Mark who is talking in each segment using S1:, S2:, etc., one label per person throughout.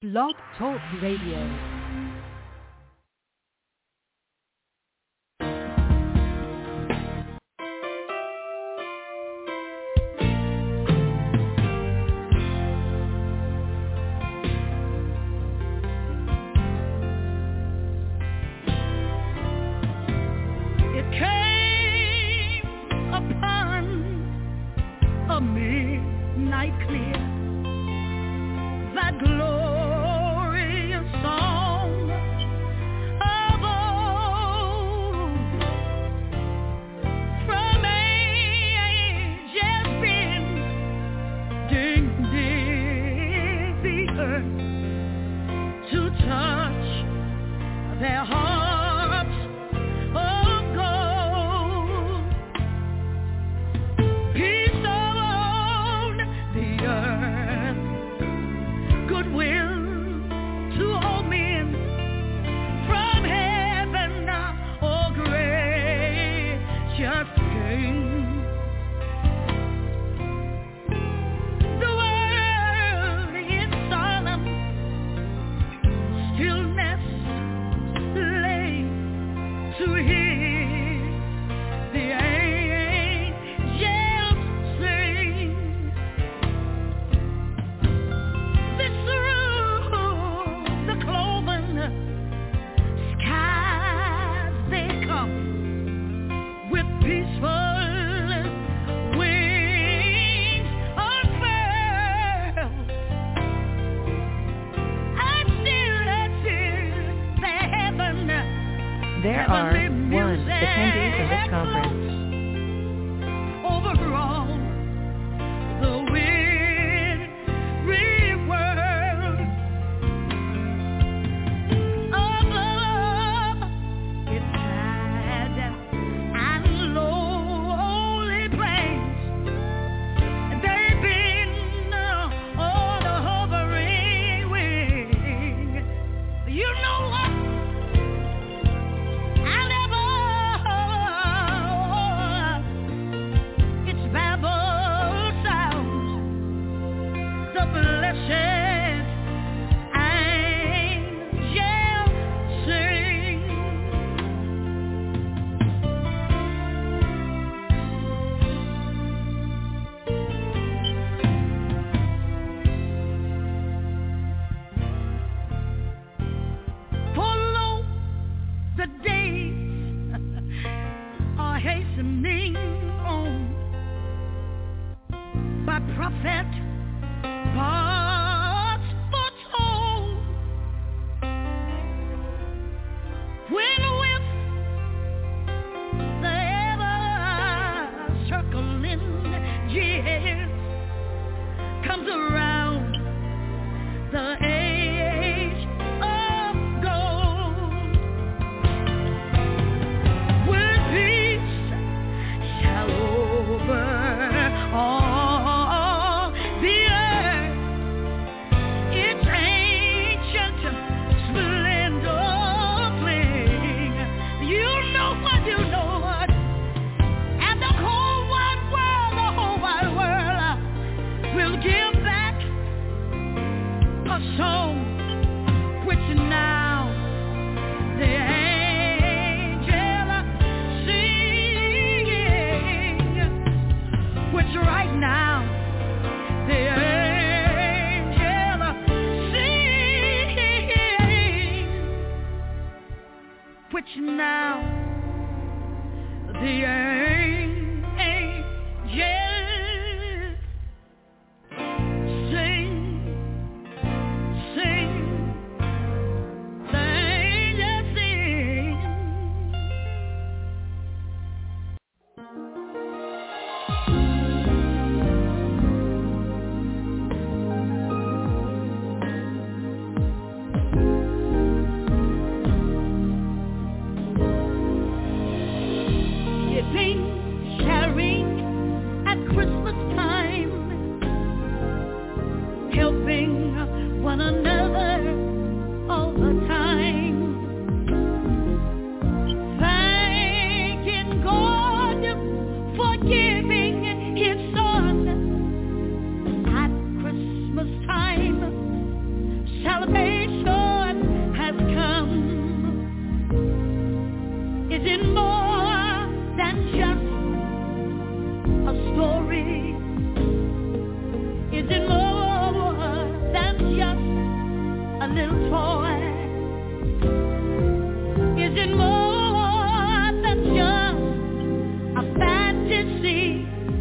S1: Blog Talk Radio.
S2: It ain't
S1: a little toy? Is it more than just a fantasy?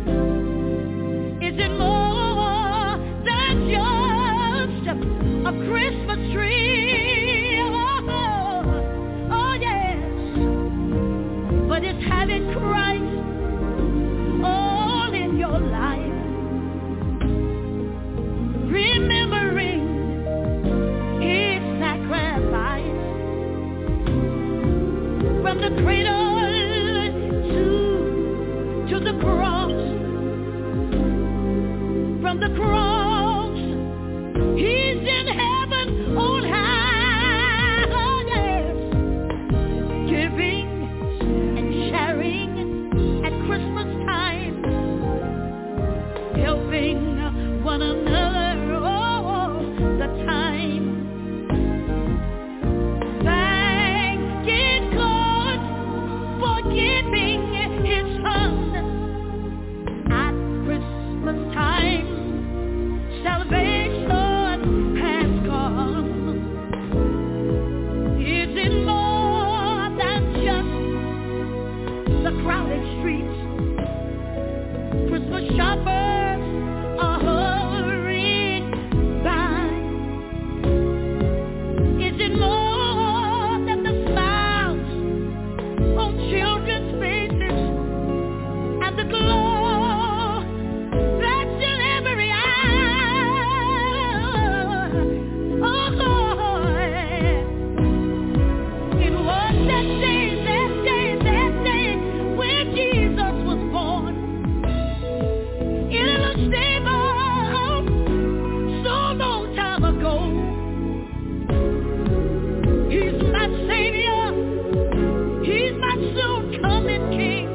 S1: Is it more than just a Christmas tree? Oh yes, but it's having Christ all in your life. Remembering his sacrifice from the cradle to the cross, from the cross, he's in heaven on high, oh yes, giving and sharing at Christmas time, helping one another all the time. Thank God for giving his son at Christmas time. Salvation has come. Is it more than just the crowded streets? Christmas shoppers are hurrying by. Is it more than the smiles on children's faces and the glow that's in every eye? Oh, it was that day when Jesus was born in a stable so long time ago. He's my Savior, he's my soon coming King,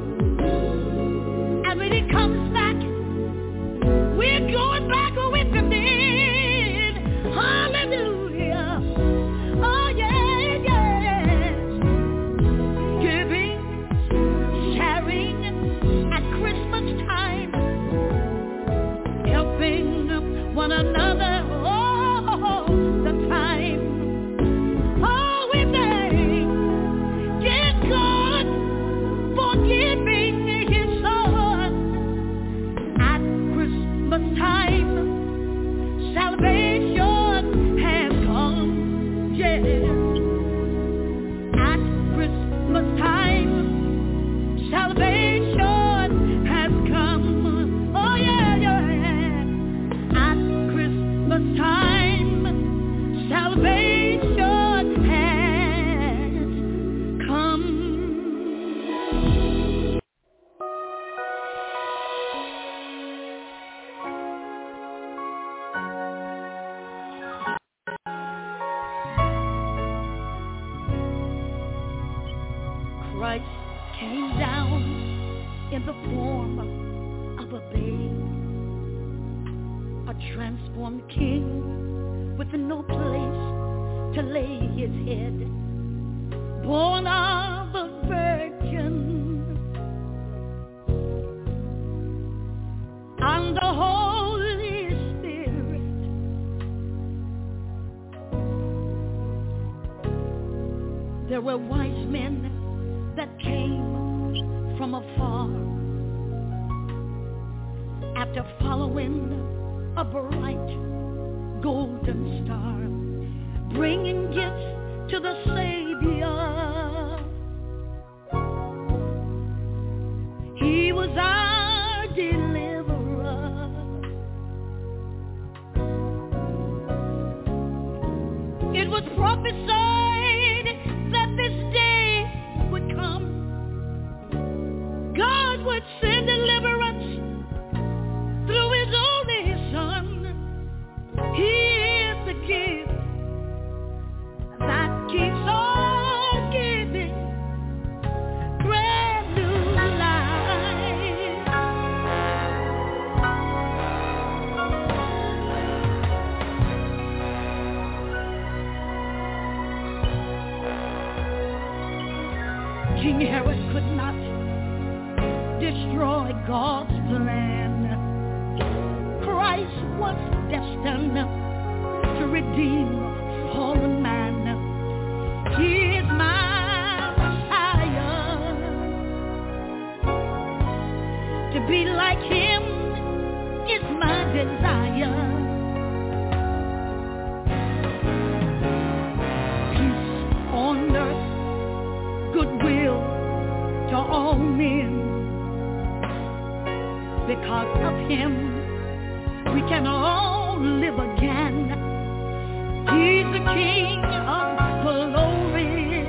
S1: and when he comes back, we're going back with him then. Hallelujah. Oh yeah, yes. Giving, sharing at Christmas time, helping one another all the time. Oh, we thank God for giving his son at Christmas time. Salvation has come, yes, at Christmas time. Salvation has come, oh yeah, yeah, at Christmas time. Salvation has come. Christ came down in the form of a babe, a transformed king with no place to lay his head, born of a virgin, and the Holy Spirit. There were wise men that came from afar after following a bright golden star, bringing gifts to the Savior. He was our deliverer. It was prophesied that this day would come. God would send deliverance through his only son. He is the gift that keeps on giving brand new life. King Herod could not destroy God's plan. Christ was destined to redeem men. Because of him, we can all live again. He's the King of glory.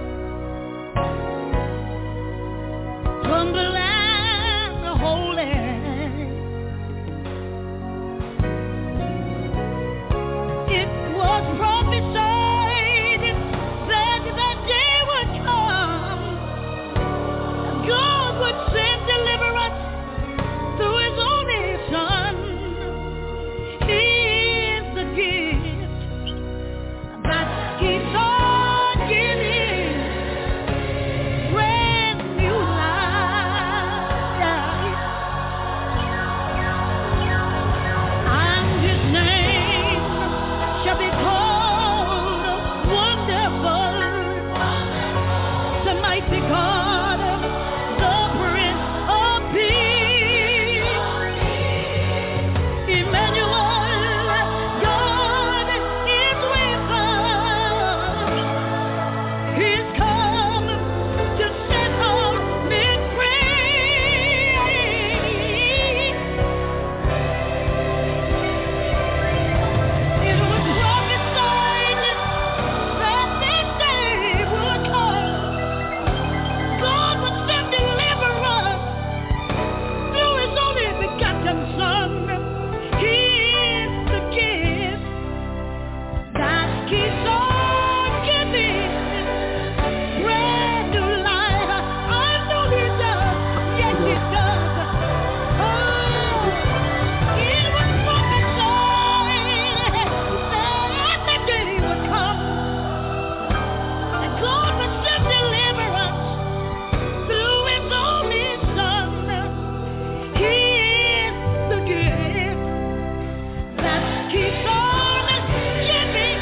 S1: From the land holy, it was prophesied that the day would come, God would send deliverance through his only Son. He is the gift that keeps on giving brand new life. And his name shall be called Wonderful, the mighty God, the Prince of Peace. Emmanuel, God is with us. He's come to set all men free. It was prophesied that this day would come. God would send deliverance through his only begotten Son. He is the gift that keeps on giving brand new life. I know he does, yes he does. Oh, it was prophesied that the day would come, and God would send deliverance through his only Son. He is the gift that keeps on giving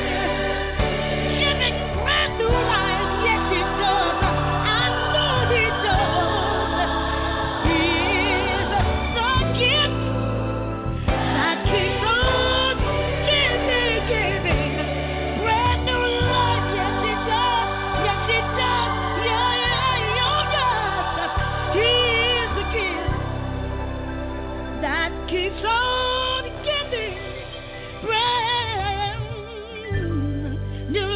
S1: brand new life. Yes, he does. I know he does. He is the gift that keeps on giving brand new life. Yes, he does. Yes, he does. Yeah, yes. He is the gift that keeps on giving brand new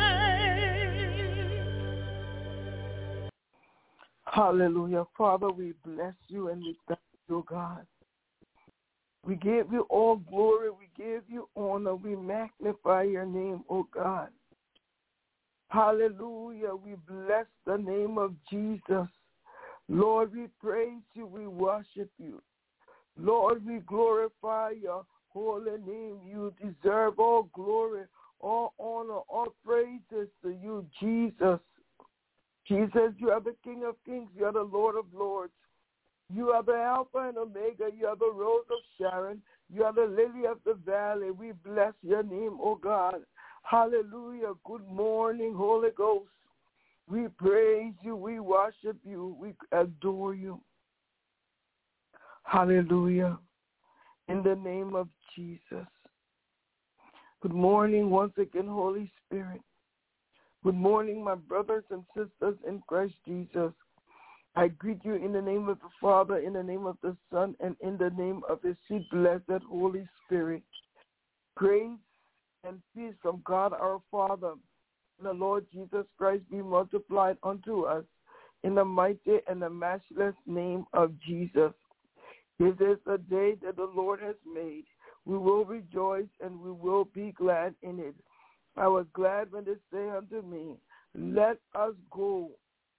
S1: life.
S2: Hallelujah. Father, we bless you and we thank you, God. We give you all glory. We give you honor. We magnify your name, oh God. Hallelujah. We bless the name of Jesus. Lord, we praise you. We worship you. Lord, we glorify your holy name. You deserve all glory, all honor, all praises to you, Jesus. Jesus, you are the King of Kings. You are the Lord of Lords. You are the Alpha and Omega. You are the Rose of Sharon. You are the Lily of the Valley. We bless your name, oh God. Hallelujah. Good morning, Holy Ghost. We praise you. We worship you. We adore you. Hallelujah. In the name of Jesus. Good morning once again, Holy Spirit. Good morning, my brothers and sisters in Christ Jesus. I greet you in the name of the Father, in the name of the Son, and in the name of the sweet, blessed Holy Spirit. Grace and peace from God our Father and the Lord Jesus Christ be multiplied unto us in the mighty and the matchless name of Jesus. This is a day that the Lord has made. We will rejoice and we will be glad in it. I was glad when they say unto me, let us go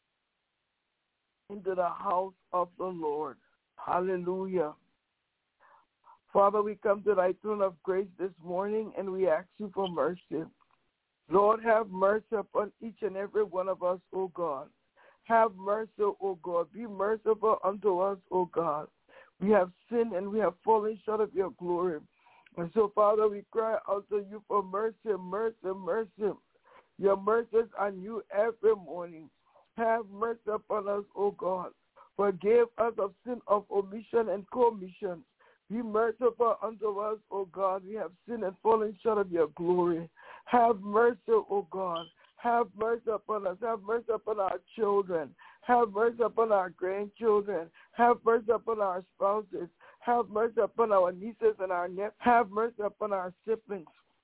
S2: into the house of the Lord. Hallelujah. Father, we come to thy throne of grace this morning and we ask you for mercy. Lord, have mercy upon each and every one of us, O God. Have mercy, O God. Be merciful unto us, O God. We have sinned and we have fallen short of your glory. And so, Father, we cry out to you for mercy, mercy, mercy. Your mercies are new every morning. Have mercy upon us, O God. Forgive us of sin of omission and commission. Be merciful unto us, O God. We have sinned and fallen short of your glory. Have mercy, O God. Have mercy upon us. Have mercy upon our children. Have mercy upon our grandchildren. Have mercy upon our spouses. Have mercy upon our nieces and our nephews. Have mercy upon our siblings.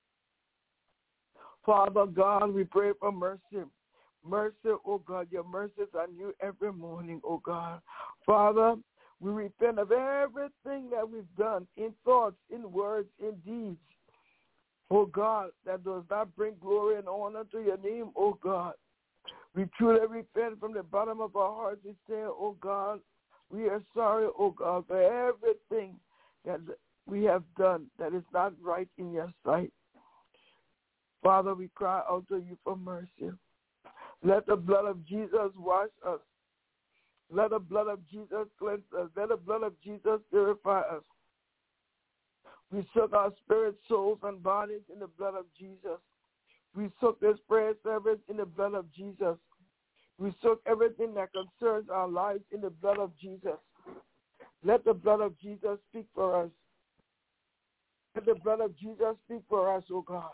S2: Father God, we pray for mercy. Mercy, oh God, your mercies are new every morning, oh God. Father, we repent of everything that we've done in thoughts, in words, in deeds, oh God, that does not bring glory and honor to your name, oh God. We truly repent from the bottom of our hearts. We say, oh God, we are sorry, oh God, for everything that we have done that is not right in your sight. Father, we cry out to you for mercy. Let the blood of Jesus wash us. Let the blood of Jesus cleanse us. Let the blood of Jesus purify us. We soak our spirits, souls, and bodies in the blood of Jesus. We soak this prayer service in the blood of Jesus. We soak everything that concerns our lives in the blood of Jesus. Let the blood of Jesus speak for us. Let the blood of Jesus speak for us, oh God.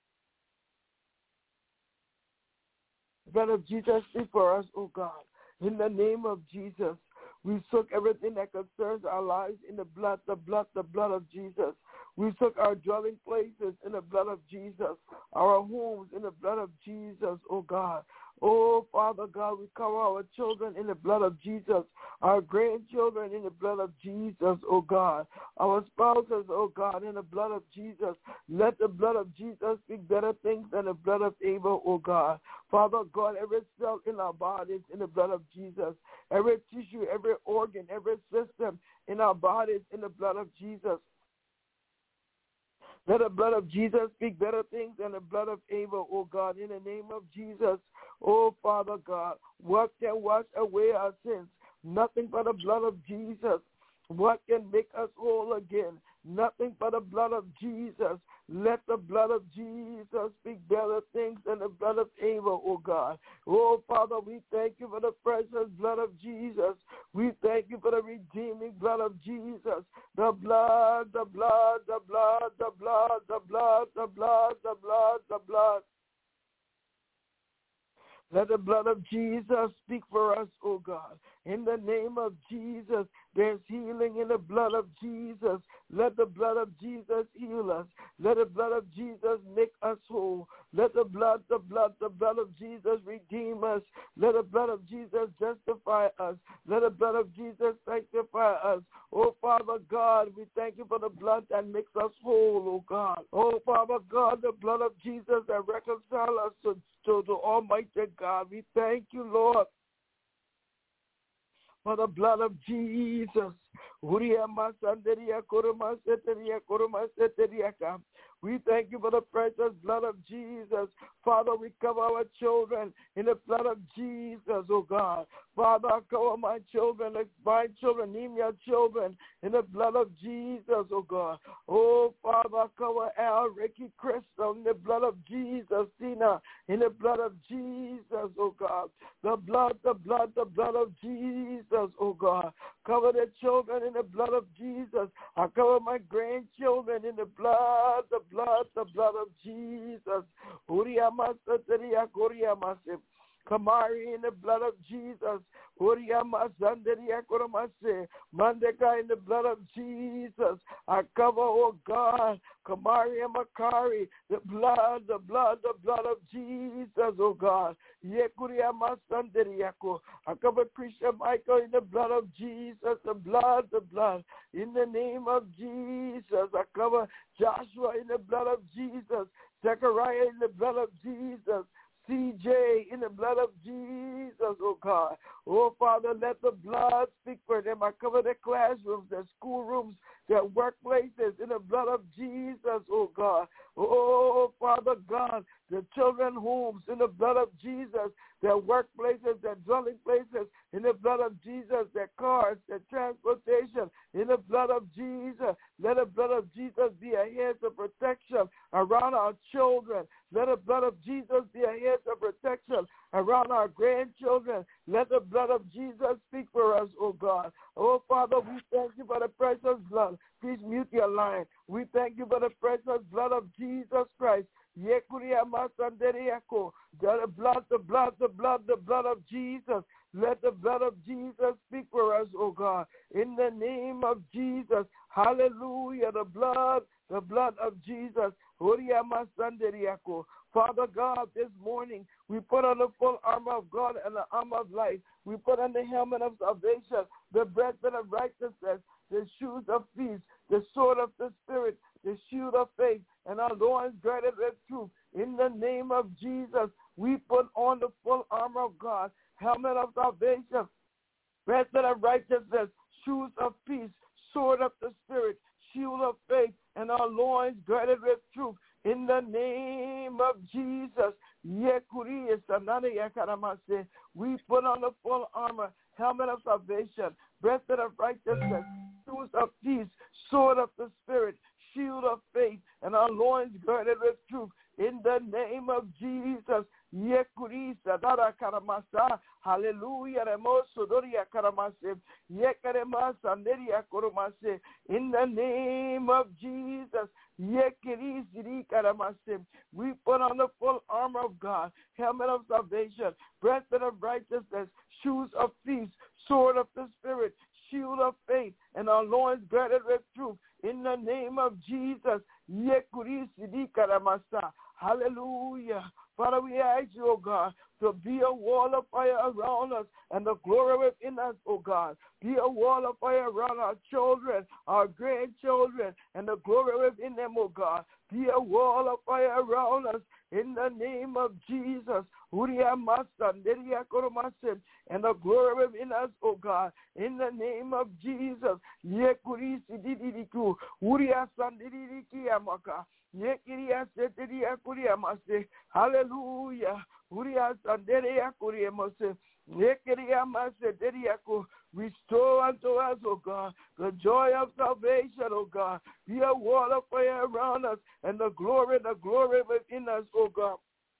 S2: The blood of Jesus speak for us, oh God. In the name of Jesus, we soak everything that concerns our lives in the blood of Jesus. We soak our dwelling places in the blood of Jesus, our homes in the blood of Jesus, oh God. Oh, Father God, we cover our children in the blood of Jesus, our grandchildren in the blood of Jesus, oh God. Our spouses, oh God, in the blood of Jesus. Let the blood of Jesus speak better things than the blood of Abel, oh God. Father God, every cell in our bodies in the blood of Jesus, every tissue, every organ, every system in our bodies in the blood of Jesus. Let the blood of Jesus speak better things than the blood of Abel, oh God, in the name of Jesus. Oh, Father God, what can wash away our sins? Nothing but the blood of Jesus. What can make us whole again? Nothing but the blood of Jesus. Let the blood of Jesus speak better things than the blood of Abel, oh God. Oh, Father, we thank you for the precious blood of Jesus. We thank you for the redeeming blood of Jesus. The blood, the blood, the blood, the blood, the blood, the blood, the blood, the blood. Let the blood of Jesus speak for us, oh God. In the name of Jesus, there's healing in the blood of Jesus. Let the blood of Jesus heal us. Let the blood of Jesus make us whole. Let the blood of Jesus redeem us. Let the blood of Jesus justify us. Let the blood of Jesus sanctify us. Oh, Father God, we thank you for the blood that makes us whole, oh God. Oh, Father God, the blood of Jesus that reconciles us to the Almighty God. We thank you, Lord, for the blood of Jesus. We thank you for the precious blood of Jesus. Father, we cover our children in the blood of Jesus, oh God. Father, I cover my children, name your children in the blood of Jesus, oh God. Oh, Father, I cover Al, Ricky, Crystal in the blood of Jesus, Tina, in the blood of Jesus, oh God. The blood of Jesus, oh God. Cover the children in the blood of Jesus. I cover my grandchildren in the blood of Jesus. Kamari in the blood of Jesus. Mandeka in the blood of Jesus. I cover, oh God, Kamari and Makari, the blood of Jesus, oh God. I cover Christian Michael in the blood of Jesus, the blood, in the name of Jesus. I cover Joshua in the blood of Jesus, Zechariah in the blood of Jesus, CJ in the blood of Jesus, oh God. Oh, Father, let the blood speak for them. I cover their classrooms, their schoolrooms, their workplaces in the blood of Jesus, oh God. Oh, Father God, the children's homes in the blood of Jesus, their workplaces, their dwelling places in the blood of Jesus, their cars, their transportation in the blood of Jesus. Let the blood of Jesus be a hedge of protection around our children. Let the blood of Jesus be a hedge of protection around our grandchildren. Let the blood of Jesus speak for us, oh God. Oh, Father, we thank you for the precious blood. Please mute your line. We thank you for the precious blood of Jesus Christ. The blood of Jesus Let the blood of Jesus speak for us, oh God. In the name of Jesus. Hallelujah. The blood of Jesus. Father God, this morning we put on the full armor of God and the armor of life. We put on the helmet of salvation, the breastplate of righteousness, the shoes of peace, the sword of the Spirit, the shield of faith, and our loins girded with truth. In the name of Jesus, we put on the full armor of God, helmet of salvation, breastplate of righteousness, shoes of peace, sword of the Spirit, shield of faith, and our loins girded with truth. In the name of Jesus, we put on the full armor, helmet of salvation, breastplate of righteousness, shoes of peace, sword of the Spirit, shield of faith, and our loins girded with truth. In the name of Jesus, hallelujah. In the name of Jesus, we put on the full armor of God, helmet of salvation, breastplate of righteousness, shoes of peace, sword of the Spirit, shield of faith, and our loins girded with truth. In the name of Jesus, hallelujah. Father, we ask you, oh God, to be a wall of fire around us and the glory within us, oh God. Be a wall of fire around our children, our grandchildren, and the glory within them, oh God. Be a wall of fire around us in the name of Jesus. And the glory within us, oh God, in the name of Jesus. Hallelujah. Restore unto us, oh God, the joy of salvation, oh God. Be a wall of fire around us and the glory within us, oh God.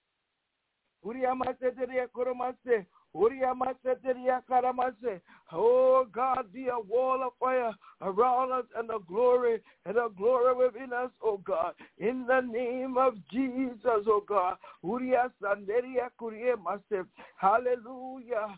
S2: Oh God, be a wall of fire around us and the glory within us, oh God. In the name of Jesus, oh God. Hallelujah.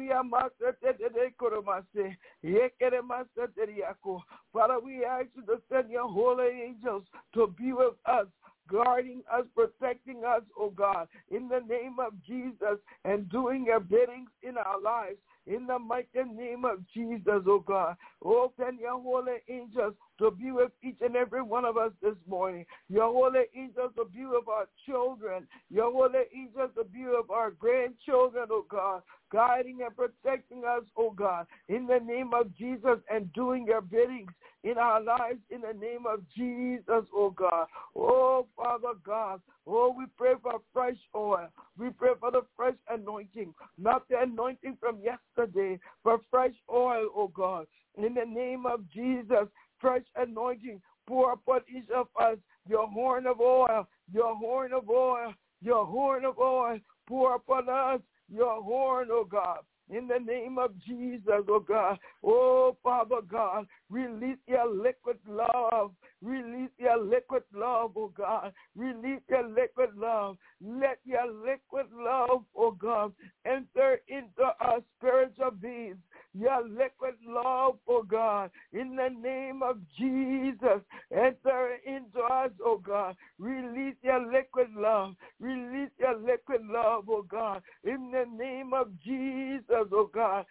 S2: Father, we ask you to send your holy angels to be with us, guarding us, protecting us, oh God, in the name of Jesus, and doing your biddings in our lives. In the mighty name of Jesus, oh God. Oh, send your holy angels to be with each and every one of us this morning. Your holy angels to be with our children. Your holy angels to be with our grandchildren, oh God, guiding and protecting us, oh God, in the name of Jesus, and doing your biddings in our lives in the name of Jesus, oh God. Oh, Father God. Oh, we pray for fresh oil. We pray for the fresh anointing, not the anointing from yesterday, but fresh oil, oh God. In the name of Jesus, fresh anointing, pour upon each of us your horn of oil, your horn of oil, your horn of oil. Pour upon us your horn, oh God. In the name of Jesus, oh God. Oh, Father God, release your liquid love. Release your liquid love, oh God. Release your liquid love. Let your liquid love, oh God, enter into our spiritual beings. Your liquid love, oh God, in the name of Jesus, enter into us, oh God. Release your liquid love. Release your liquid love, oh God, in the name of Jesus, oh God.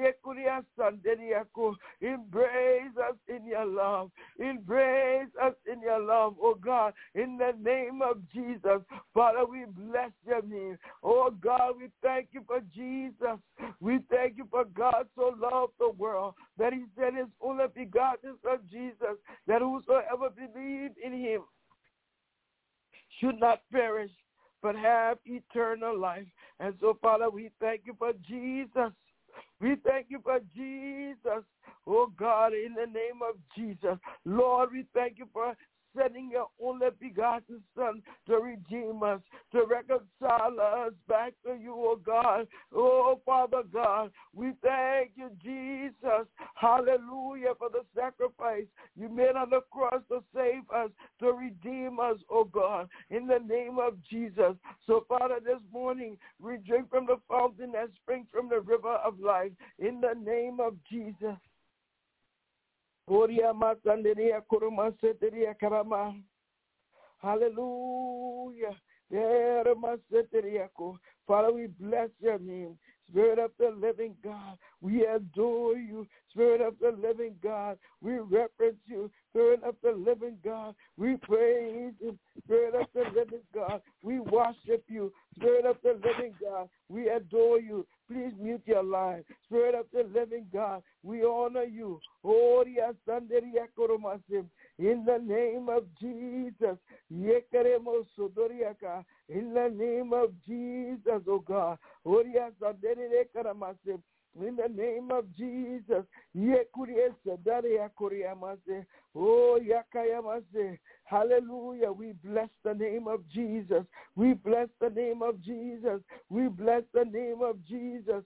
S2: Embrace us in your love. Embrace us in your love, oh God, in the name of Jesus. Father, we bless your name. Oh God, we thank you for Jesus. We thank you for God so loved the world that he sent his only begotten Son Jesus, that whosoever believed in him should not perish, but have eternal life. And so, Father, we thank you for Jesus. We thank you for Jesus. Oh, God, in the name of Jesus. Lord, we thank you for sending your only begotten Son to redeem us, to reconcile us back to you, oh God. Oh, Father God, we thank you, Jesus. Hallelujah, for the sacrifice you made on the cross to save us, to redeem us, oh God, in the name of Jesus. So, Father, this morning we drink from the fountain that springs from the river of life, in the name of Jesus. Hallelujah. Father, we bless your name. Spirit of the living God, we adore you. Spirit of the living God, we reverence you. Spirit of the living God, we praise you. Spirit of the living God, we worship you. Spirit of the living God, we adore you. Please mute your line. Spirit of the living God, we honor you. In the name of Jesus. In the name of Jesus, oh God. In the name of Jesus. Oh, hallelujah. We bless the name of Jesus. We bless the name of Jesus. We bless the name of Jesus.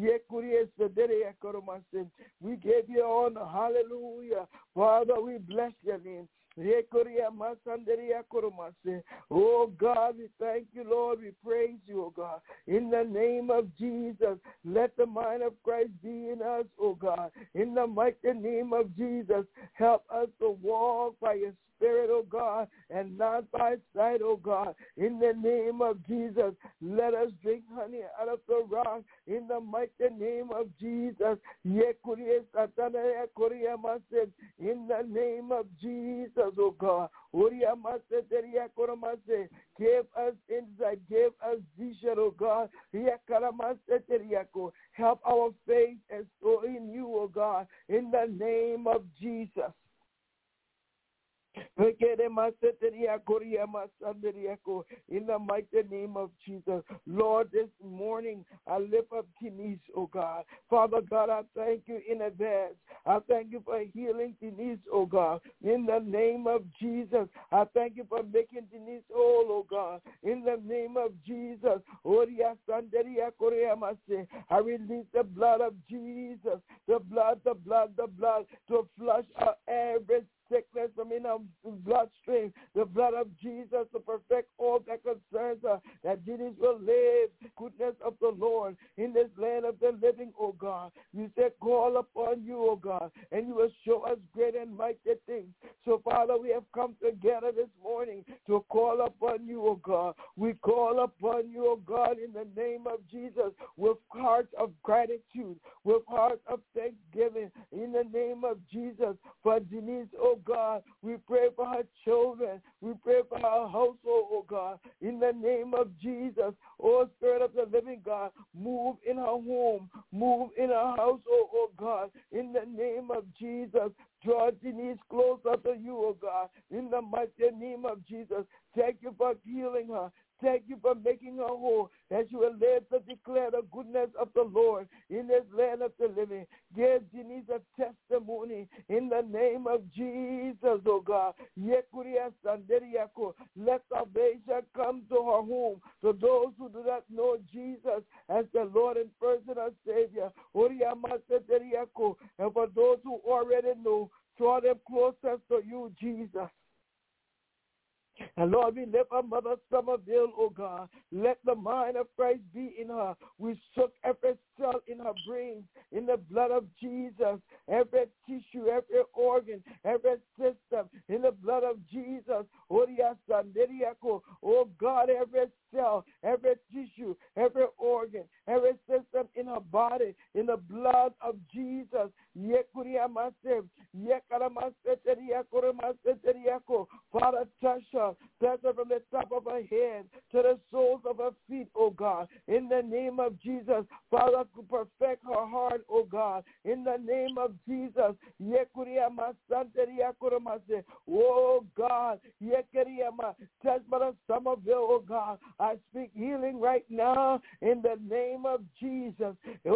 S2: We give you honor. Hallelujah. Father, we bless your name. Oh God, we thank you, Lord. We praise you, oh God. In the name of Jesus, let the mind of Christ be in us, oh God. In the mighty name of Jesus, help us to walk by your Spirit, oh God, and not by sight, oh God. In the name of Jesus, let us drink honey out of the rock. In the mighty name of Jesus. In the name of Jesus, oh God. Give us insight, give us vision, oh God. Help our faith and so in you, oh God. In the name of Jesus. In the mighty name of Jesus. Lord, this morning I lift up Denise, oh God. Father God, I thank you in advance. I thank you for healing Denise, oh God. In the name of Jesus, I thank you for making Denise whole, oh God. In the name of Jesus, I release the blood of Jesus, the blood to flush out every sickness from in our bloodstream, the blood of Jesus to perfect all that concerns her, that Jesus will live goodness of the Lord in this land of the living, oh God. You said call upon you, oh God, and you will show us great and mighty things. So Father, we have come together this morning to call upon you, oh God. We call upon you, oh God, in the name of Jesus with hearts of gratitude, with hearts of thanksgiving, in the name of Jesus for Denise, oh God. We pray for her children. We pray for her household, oh God. In the name of Jesus, oh Spirit of the living God, move in her home, move in her household, oh God. In the name of Jesus, draw Denise closer to you, oh God. In the mighty name of Jesus, thank you for healing her. Thank you for making her whole, that you will live to declare the goodness of the Lord in this land of the living. Give Denise a testimony in the name of Jesus, oh God. Let salvation come to her home, to those who do not know Jesus as the Lord and personal Savior. And for those who already know, draw them closer to you, Jesus. And Lord, we lift our Mother Somerville, oh God. Let the mind of Christ be in her. We soak every cell in her brain in the blood of Jesus. Every tissue, every organ, every system in the blood of Jesus. Oh God, every cell, every tissue, every organ, every system in her body in the blood of Jesus. Father, touch her from the top of her head to the soles of her feet, oh God. In the name of Jesus, Father, perfect her heart, oh God. In the name of Jesus, oh God, touch Mother Somerville, oh God. I speak healing right now in the name of Jesus.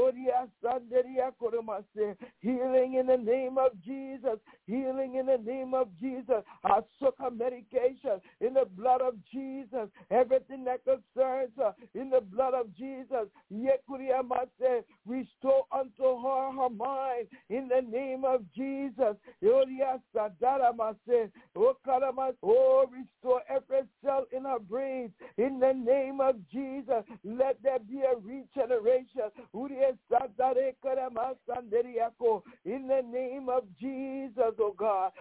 S2: Healing in the name of Jesus. Healing in the name of Jesus. I soak her medication in the blood of Jesus. Everything that concerns her in the blood of Jesus. Restore unto her mind in the name of Jesus. Oh, restore every cell in her brain in the name of Jesus. Let there be a regeneration in the name of Jesus, oh God.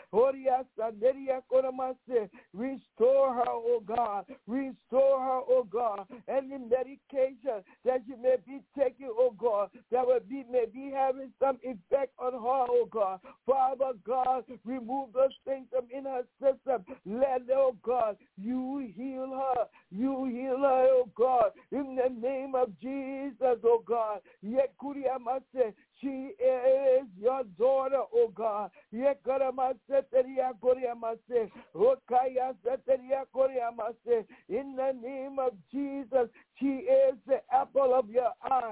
S2: Restore her, oh God. Restore her, oh God. Any medication that she may be taking, oh God, that may be having some effect on her, oh God. Father God, remove those things from in her system. Let, oh God, you heal her. You heal her, oh God, in the name of Jesus, oh God. She is your daughter, oh God. In the name of Jesus, she is the apple of your eye.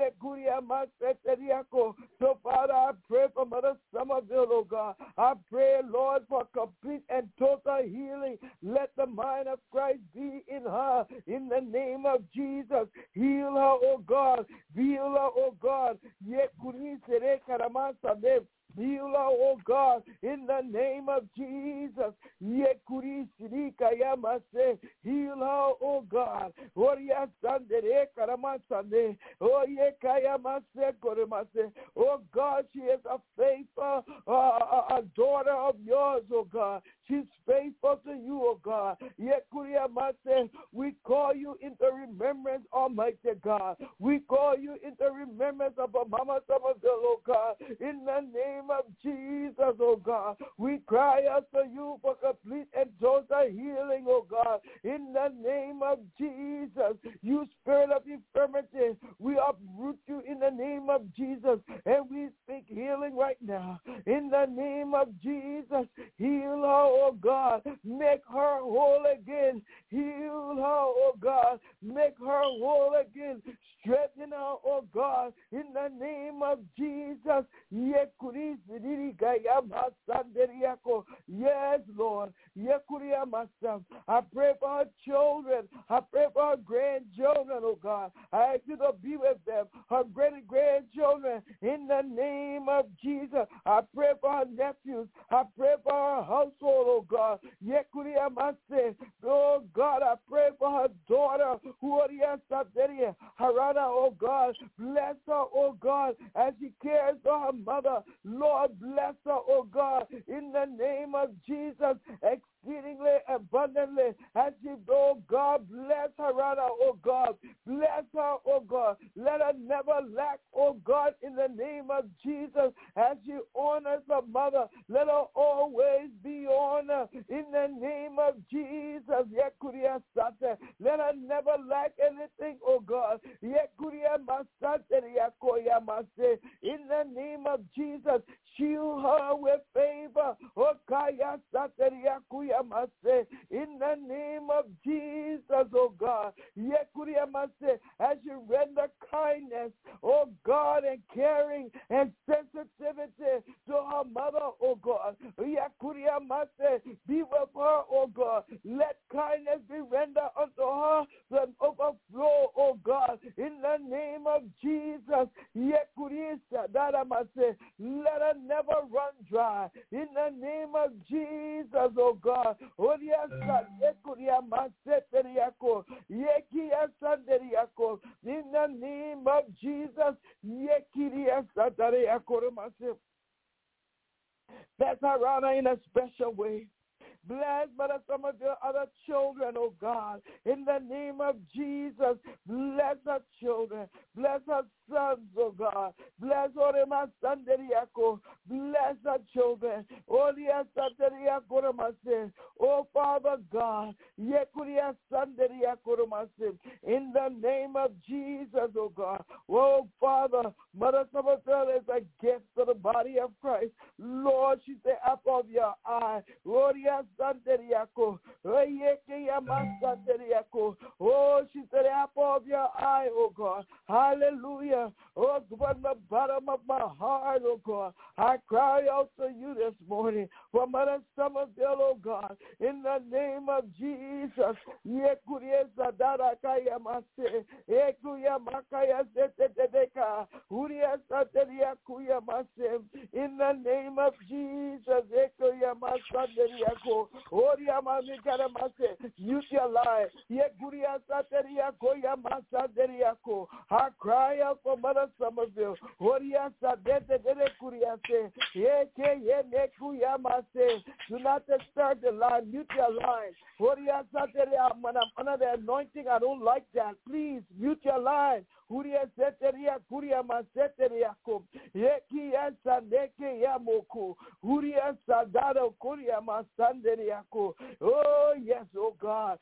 S2: So, Father, I pray for Mother Somerville, oh God. I pray, Lord, for complete and total healing. Let the mind of Christ be in her. In the name of Jesus, heal her, oh God. Heal her, oh God. Heal her, oh God, in the name of Jesus. Heal her, oh God. Oh God, she is a faithful a daughter of yours, oh God. She's faithful to you, oh God. We call you into remembrance, Almighty God. We call you into remembrance of our Mama Somerville, oh God. In the name of Jesus, oh God. We cry out to you for complete and total healing, oh God. In the name of Jesus, you spirit of infirmity, we uproot you in the name of Jesus, and we speak healing right now. In the name of Jesus, heal her, oh God. Make her whole again. Heal her, oh God. Make her whole again. Strengthen her, oh God. In the name of Jesus. Yes, Lord. I pray for her children. I pray for her grandchildren, oh God. I ask you to be with them. Her great-grandchildren. In the name of Jesus. I pray for her nephews. I pray for her household, oh God. Oh God, I pray for her daughter, Harana, oh God. Bless her, oh God, as she cares for her mother. Lord, bless her, oh God, in the name of Jesus, exceedingly abundantly. As she, oh God, bless Harana, oh God. Bless her, oh God. Let her never lack, oh God, in the name of Jesus. As she honors her mother, let her always be honored in the name of Jesus. Let her never lack anything, oh God. In the name of Jesus, shield her with favor. In the name of Jesus, oh God. As you render kindness, oh God, and caring and sensitivity to her mother, oh God. Be with her, oh God. Let kindness be rendered unto her and overflow, oh God. In the name of Jesus. Let her never run dry. In the name of Jesus, oh God. In the name of Jesus. That's her honor in a special way. Bless, Mother, some of your other children, oh God. In the name of Jesus, bless her children. Bless her sons, oh God. Bless Orema Sanderiako. Bless her children. Olia Sanderiako Ramase. Oh Father God. Yekuria Sanderiako Ramase. In the name of Jesus, oh God. Oh Father, Mother Somerville is a gift to the body of Christ. Lord, she's the apple of your eye. Olia Masanderiako. Oh, she said, apple of your eye, oh God. Hallelujah. Oh, from the bottom of my heart, oh God, I cry out to you this morning for Mother Somerville, oh God, in the name of Jesus. In the name of Jesus. Use your life. I cry out for Mother Somerville. Do not disturb the line. Mute your line. When I'm under the anointing, I don't like that. Please mute your line. Oh, yes, oh God.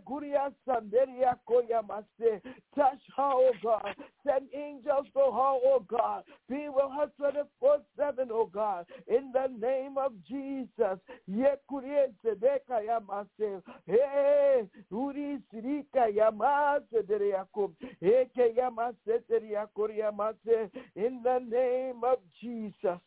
S2: Touch her, oh God. Send angels to her, oh God. Be with her 24/7, oh God. In the name of Jesus. Hey, in the name of Jesus.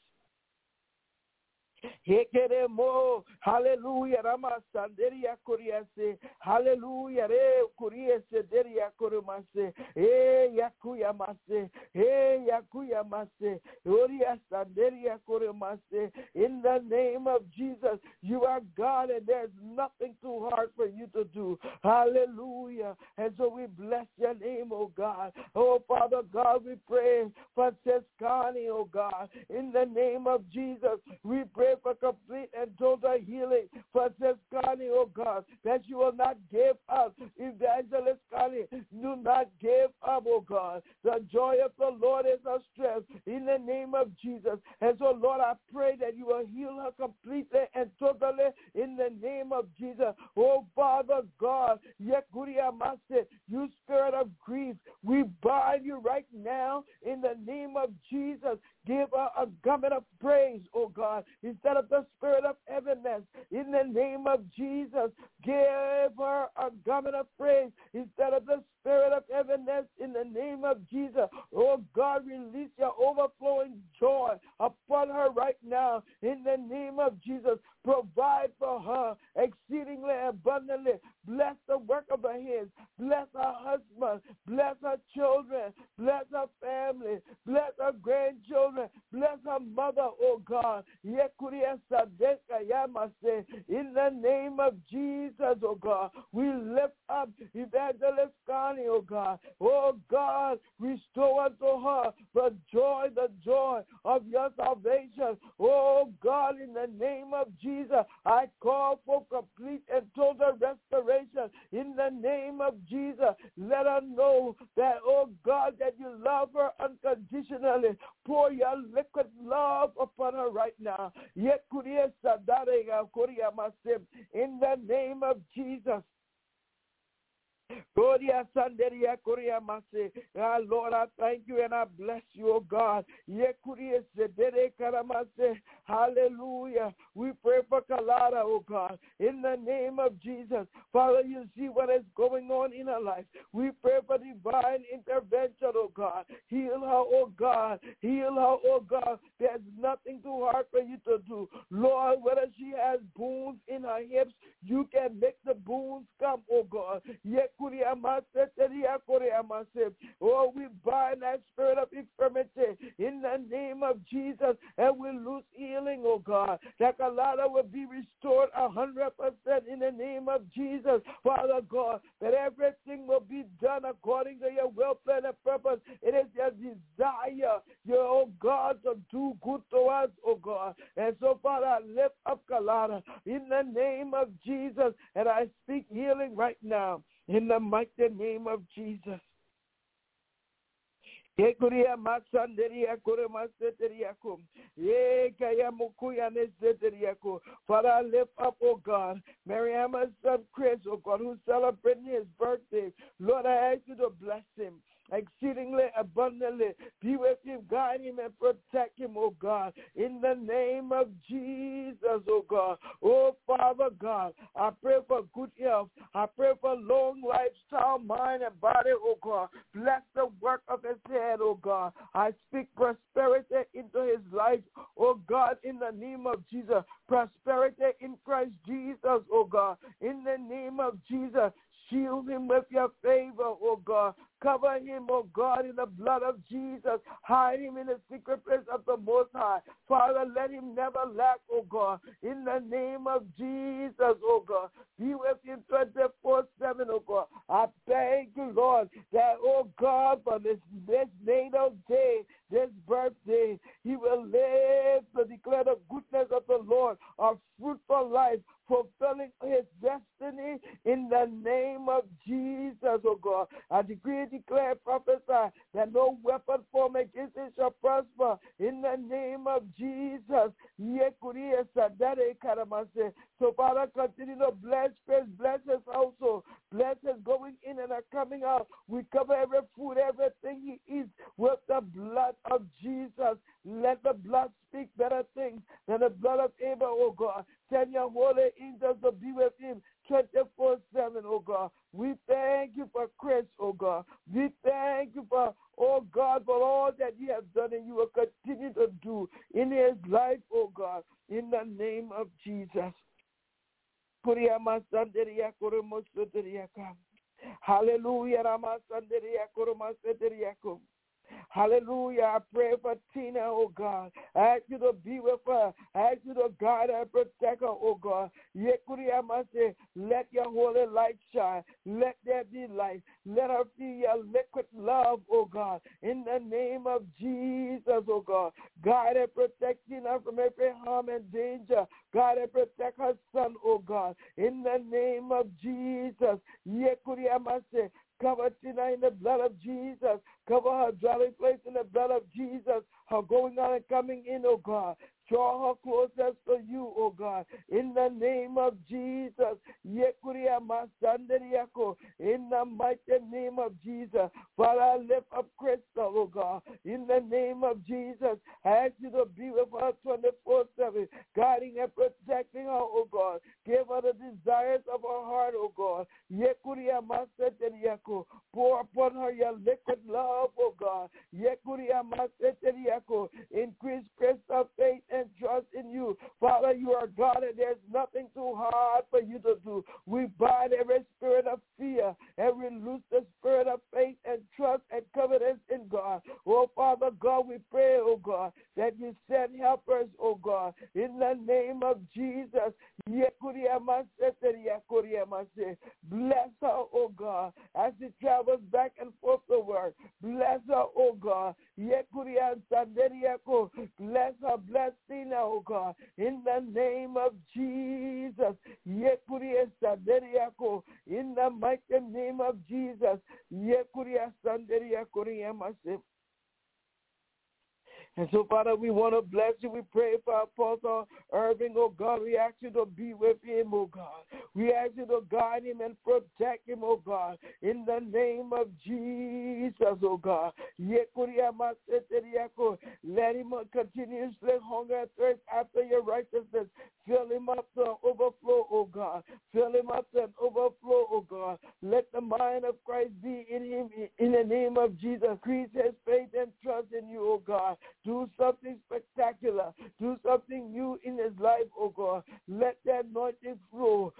S2: Hallelujah. Ramasanderia Kuriase. Hallelujah. Re Kuriase Deria Kurumase. Yakuya Mase. Yakuya Mase. Oria Sanderia Kurumase. In the name of Jesus, you are God and there's nothing too hard for you to do. Hallelujah. And so we bless your name, oh God. Oh Father God, we pray for Seskani, oh God. In the name of Jesus, we pray for complete and total healing for Seskani, oh God, that you will not give up. Evangelist Connie, do not give up, oh God. The joy of the Lord is our strength in the name of Jesus. And so, Lord, I pray that you will heal her completely and totally in the name of Jesus. Oh, Father God, you spirit of grief, we bind you right now in the name of Jesus. Give her a garment of praise, oh God, instead of the spirit of heaviness. In the name of Jesus, give her a garment of praise instead of the spirit of heaviness. In the name of Jesus, oh God, release your overflowing joy upon her right now. In the name of Jesus, provide for her exceedingly abundantly. Bless the work of her hands. Bless her husband. Bless her children. Bless her family. Bless her grandchildren. Bless her mother, oh God. In the name of Jesus, oh God, we lift up Evangelist Connie, oh God. Oh God, restore unto her the joy of your salvation. Oh God, in the name of Jesus, I call for complete and total restoration. In the name of Jesus, let her know that, oh God, that you love her unconditionally. Pour your liquid love upon her right now. In the name of Jesus. Lord, I thank you and I bless you, oh God. Hallelujah. We pray for Kalada, oh God, in the name of Jesus. Father, you see what is going on in her life. We pray for divine intervention, oh God. Heal her, oh God. Heal her, oh God. There's nothing too hard for you to do. Lord, whether she has bones in her hips, you can make the bones come, oh God. Oh, we bind that spirit of infirmity in the name of Jesus, and we lose healing, oh God. That Kalada will be restored 100% in the name of Jesus, Father God. That everything will be done according to your will, plan, and purpose. It is your desire, your, oh God, to do good to us, oh God. And so, Father, I lift up Kalada in the name of Jesus, and I speak healing right now. In the mighty name of Jesus. Father, I lift up, oh God, Mariama's son Chris, oh God, who's celebrating his birthday. Lord, I ask you to bless him exceedingly abundantly. Be with him, guide him, and protect him, oh God, in the name of Jesus, oh God. Oh Father God, I pray for good health. I pray for long life, sound mind, and body, oh God. Bless the work of his hand, oh God. I speak prosperity into his life, oh God, in the name of Jesus. Prosperity in Christ Jesus, oh God. In the name of Jesus, shield him with your favor, oh God. Cover him, oh God, in the blood of Jesus. Hide him in the secret place of the Most High. Father, let him never lack, oh God. In the name of Jesus, oh God. Be with him 24/7, oh God. I thank you, Lord, that, oh God, for this natal day, this birthday, he will live to declare the goodness of the Lord, a fruitful life, fulfilling his destiny in the name of Jesus, oh God. I decree and declare, prophesy that no weapon formed against it shall prosper in the name of Jesus. So, Father, continue to bless Chris, bless his household, bless his going in and coming out. We cover every food, everything he eats with the blood of Jesus. Let the blood speak better things than the blood of Abel, oh God. Send your holy angels to be with him 24/7, oh God. We thank you for Chris, oh God. We thank you for, oh God, for all that you have done and you will continue to do in his life, oh God, in the name of Jesus. Hallelujah. Hallelujah. I pray for Tina, oh God. I ask you to be with her. I ask you to guide her and protect her, oh God. Let your holy light shine. Let there be light. Let her feel your liquid love, oh God. In the name of Jesus, oh God. Guide and protect Tina from every harm and danger. Guide and protect her son, oh God. In the name of Jesus. Cover Tina in the blood of Jesus. Cover her dwelling place in the blood of Jesus. Her going out and coming in, oh God. Draw her closer to you, oh God. In the name of Jesus. In the mighty name of Jesus. Father, I lift up Crystal, oh God. In the name of Jesus. I ask you to be with her 24/7. Guiding and protecting her, oh God. Give her the desires of her heart, oh God. Pour upon her your liquid love, oh God. Increase Crystal's faith and trust in you. Father, you are God and there's nothing too hard for you to do. We bind every spirit of fear and we loose the spirit of faith and trust and confidence in God. Oh, Father God, we pray, oh God, that you send helpers, oh God, in the name of Jesus. Bless her, oh God, as she travels back and forth to work. Bless her, oh God. Bless her, bless Tina, oh God, in the name of Jesus. In the mighty name of Jesus. And so, Father, we want to bless you. We pray for Apostle Irving, oh God. We ask you to be with him, oh God. We ask you to guide him and protect him, oh God. In the name of Jesus, oh God. Let him continuously hunger and thirst after your righteousness. Fill him up to overflow, oh God. Fill him up to overflow, oh God. Let the mind of Christ be in him in the name of Jesus. Increase his faith and trust in you, oh God. Do something spectacular. Do something new in his life, oh God. Let that anointing flow.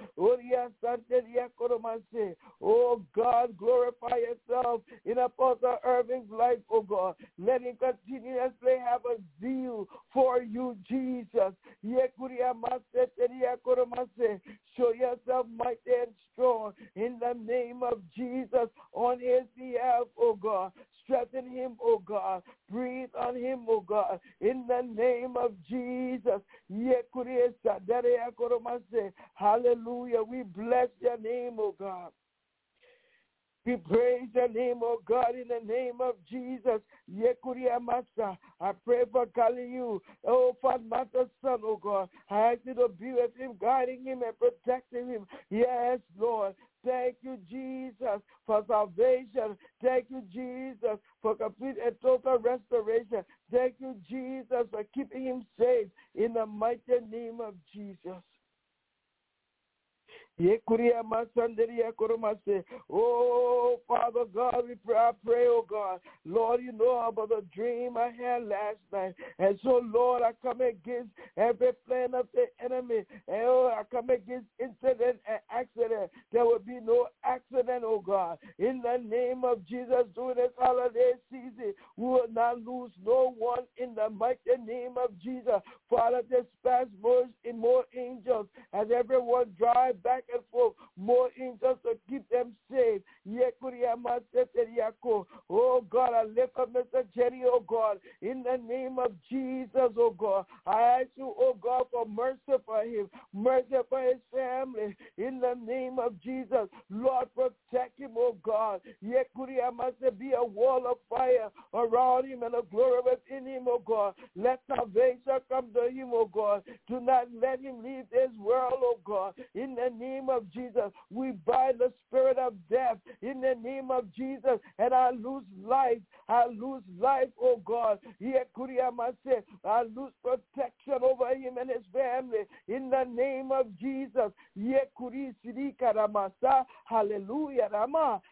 S2: Oh God, glorify yourself in Apostle Irving's life, oh God. Let him continuously have a zeal for you, Jesus. Show yourself mighty and strong in the name of Jesus on his behalf, oh God. Strengthen him, oh God. Breathe on him, oh God. In the name of Jesus. Hallelujah. We bless your name, oh God. We praise your name, oh God, in the name of Jesus. I pray for Kaliu, oh Fatma's son, oh God. I ask you to be with him, guiding him and protecting him. Yes, Lord. Thank you, Jesus, for salvation. Thank you, Jesus, for complete and total restoration. Thank you, Jesus, for keeping him safe in the mighty name of Jesus. Oh, Father God, I pray, oh God. Lord, you know about the dream I had last night. And so, Lord, I come against every plan of the enemy. And oh, I come against incident and accident. There will be no accident, oh God. In the name of Jesus, during this holiday season, we will not lose no one in the mighty name of Jesus. Father, dispatch more angels as everyone drive back and forth. More angels to keep them safe. Oh God, I lift up Mr. Jerry, oh God, in the name of Jesus, oh God. I ask you, oh God, for mercy for him, mercy for his family, in the name of Jesus. Lord, protect him, oh God. Must be a wall of fire around him and a glory within him, oh God. Let salvation come to him, oh God. Do not let him leave this world, oh God. In the name of Jesus, we bind the spirit of death in the name of Jesus, and I lose life. I lose life, oh God. I lose protection over him and his family in the name of Jesus. Hallelujah. Rama.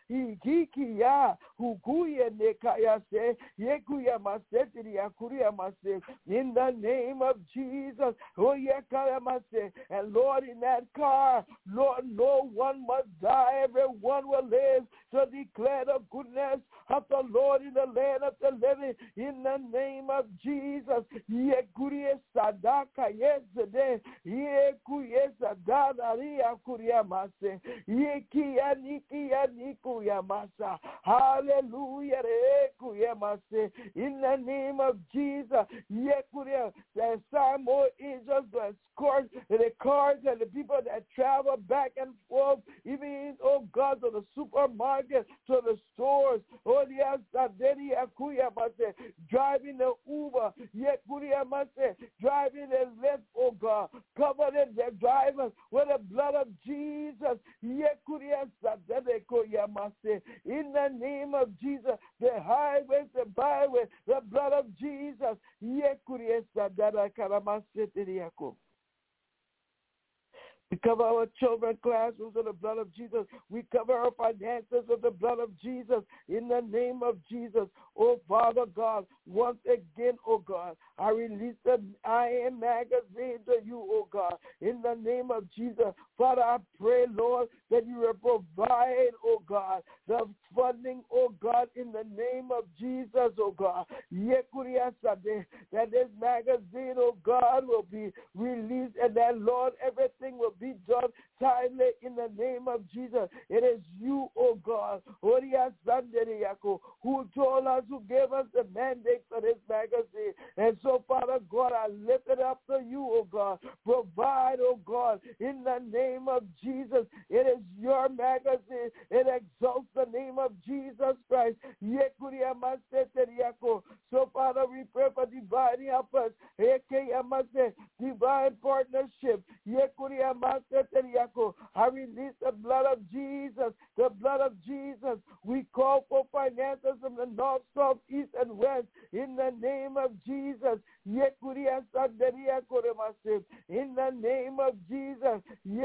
S2: In the name of Jesus. Oh, and Lord, in that car, Lord, no one must die. Everyone will live to declare the goodness of the Lord in the land of the living. In the name of Jesus. Hallelujah. In the name of Jesus. There's some more angels to escort the cars and the people that travel back and forth, even, oh God, to the supermarket, to the stores. Oh, yes, driving the Uber, driving the Lyft, oh God. Cover the drivers with the blood of Jesus. In the name of Jesus, the highways, the byways, the blood of Jesus. We cover our children classrooms with the blood of Jesus. We cover our finances with the blood of Jesus. In the name of Jesus, oh Father God, once again, oh God, I release the I Am magazine to you, oh God. In the name of Jesus, Father, I pray, Lord, that you will provide, oh God, the funding, oh God, in the name of Jesus, oh God. That this magazine, oh God, will be released, and that, Lord, everything will be done timely in the name of Jesus. It is you, oh God, who told us, who gave us the mandate for this magazine. And so, Father God, I lift it up to you, oh God. Provide, oh God, in the name of Jesus. It is your magazine. It exalts the name of Jesus Christ. So, Father, we pray for divine help us. Divine partnership. I release the blood of Jesus. The blood of Jesus. We call for finances from the north, south, east, and west. In the name of Jesus. In the name of Jesus.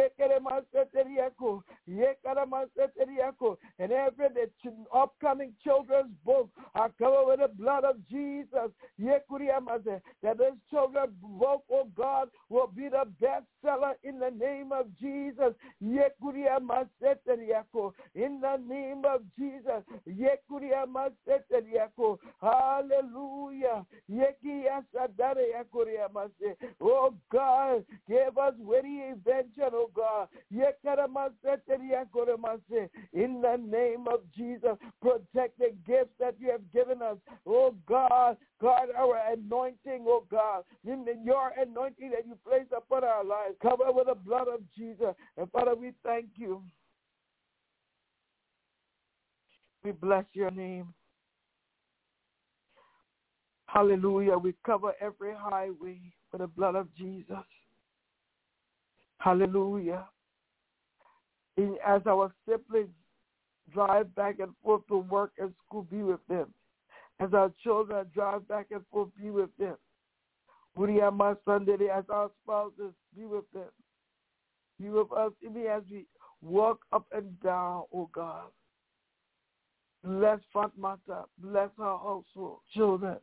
S2: And every upcoming children's book are covered with the blood of Jesus. That this children's book, oh God, will be the bestseller in the name of Jesus. In the name of Jesus. Hallelujah. Oh God, give us witty invention, oh God. In the name of Jesus, protect the gifts that you have given us. Oh God, guard our anointing, oh God. In your anointing that you place upon our lives, cover with the blood of Jesus. And Father, we thank you. We bless your name. Hallelujah. We cover every highway with the blood of Jesus. Hallelujah. As our siblings drive back and forth to work and school, be with them. As our children drive back and forth, be with them. As our spouses, be with them. Be with us even as we walk up and down, oh God. Bless Fatmata. Bless her household, children.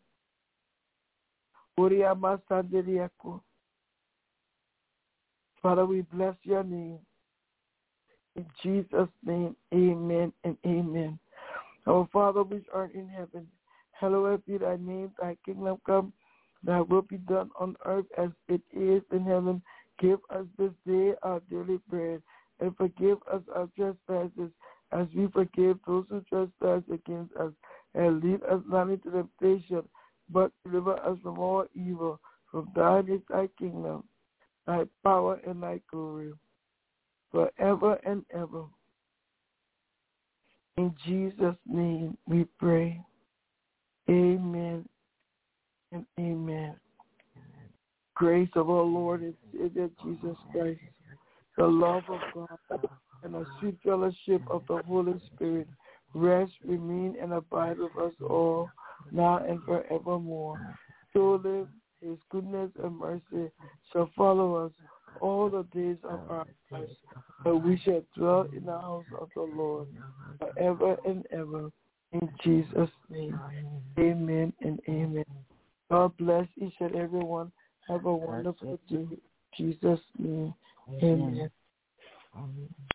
S2: Father, we bless your name. In Jesus' name, amen and amen. Our Father which art in heaven, hallowed be thy name, thy kingdom come, thy will be done on earth as it is in heaven. Give us this day our daily bread, and forgive us our trespasses, as we forgive those who trespass against us. And lead us not into temptation, but deliver us from all evil. For thine is thy kingdom, thy power, and thy glory, forever and ever. In Jesus' name we pray. Amen and amen. Grace of our Lord and Savior Jesus Christ, the love of God, and the sweet fellowship of the Holy Spirit rest, remain, and abide with us all, now and forevermore. Surely His goodness and mercy shall follow us all the days of our lives, and we shall dwell in the house of the Lord forever and ever. In Jesus' name, amen and amen. God bless each and every one. Have a wonderful day. In Jesus' name, amen.